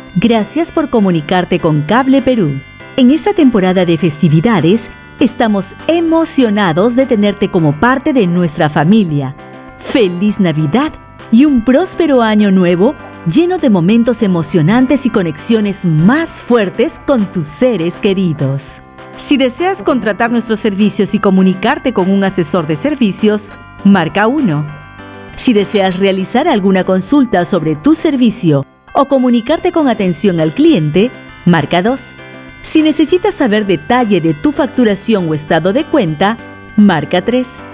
Gracias por comunicarte con Cable Perú. En esta temporada de festividades, estamos emocionados de tenerte como parte de nuestra familia. ¡Feliz Navidad y un próspero año nuevo lleno de momentos emocionantes y conexiones más fuertes con tus seres queridos! Si deseas contratar nuestros servicios y comunicarte con un asesor de servicios, marca 1. Si deseas realizar alguna consulta sobre tu servicio o comunicarte con atención al cliente, marca 2. Si necesitas saber detalle de tu facturación o estado de cuenta, marca 3.